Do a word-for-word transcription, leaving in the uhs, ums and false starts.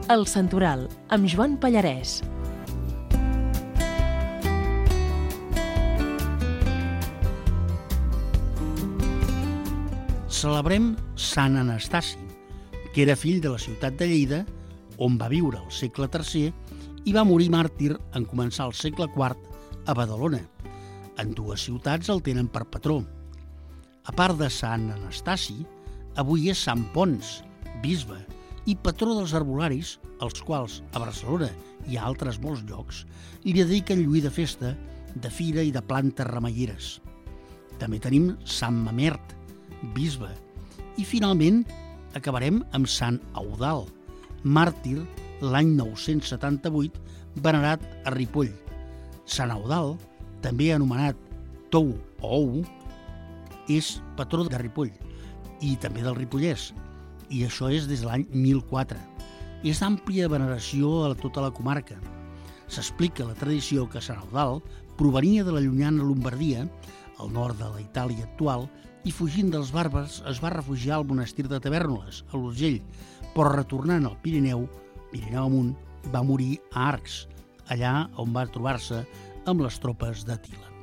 El Santoral, amb Joan Pallarès. Celebrem Sant Anastasi, que era fill de la ciutat de Lleida, on va viure al segle tercer i va morir màrtir en començar el segle quart a Badalona. En dues ciutats el tenen per patró. A part de Sant Anastasi, avui és Sant Ponç, bisbe, i patró dels herbolaris, els quals a Barcelona i a altres molts llocs li dediquen lluir de festa, de fira i de plantes remeieres. També tenim Sant Mamert, bisbe, i finalment acabarem amb Sant Eudald, màrtir l'any nou-cents setanta-vuit, venerat a Ripoll. Sant Eudald, també anomenat Tou o Ou, és patró de Ripoll i també del Ripollès, i això és des de l'any mil quatre. És d'àmplia veneració a tota la comarca. S'explica la tradició que Sant Eudald provenia de la llunyana Lombardia, al nord de la Itàlia actual, i fugint dels bàrbars es va refugiar al monestir de Tavèrnoles, a l'Urgell, però retornant al Pirineu, Pirineu amunt, va morir a Arcs, allà on va trobar-se amb les tropes d'Àtila.